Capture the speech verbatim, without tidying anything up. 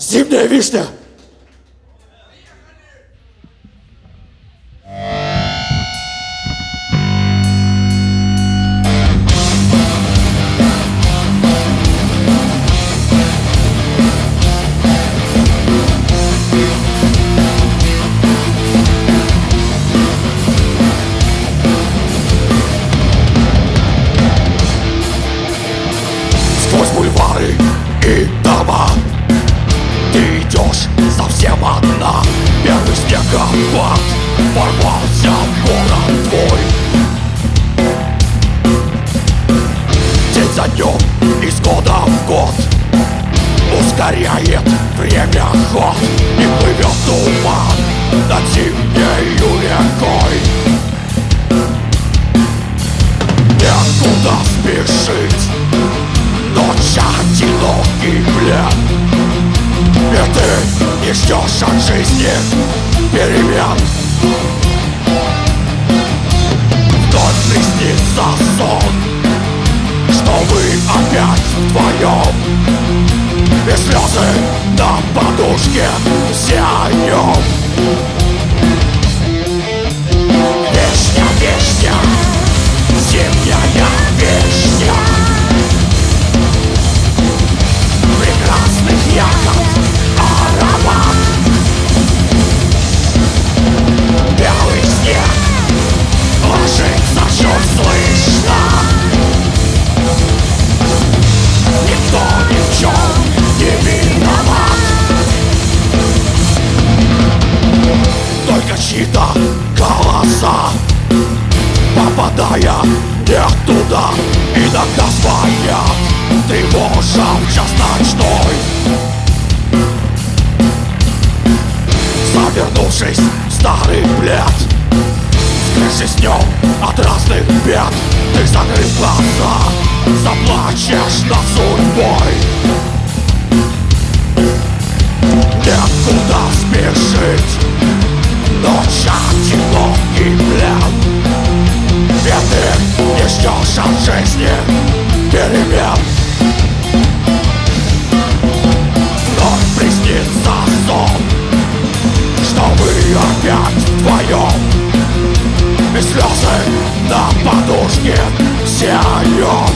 Зимняя вишня. Сквозь бульвары и дома ты идешь совсем одна. Первый снегопад ворвался в город твой. День за днем, из года в год ускоряет время ход. И плывет туман над зимнею рекой. Некуда спешить, ночь одинокий плен. И ты не ждешь от жизни перемен. Вновь приснится сон, что вы опять вдвоем. И слезы на подушке все о нем. Вишня, вишня, зимняя вишня. Прекрасных ягод аромат. Белый снег ложится, чуть слышно. Никто ни в чем не виноват. Только чьи-то голоса, попадая не туда, иногда звонят тревожам час ночной. Завернувшись в старый плед, скрывшись с нем от разных бед, ты, закрыв глаза, заплачешь над судьбой. Некуда спешить, ночь одинокий плен. И ты не ждешь от жизни перемен. Вновь приснится сон, что вы опять вдвоем. И слезы на подушке все о нем.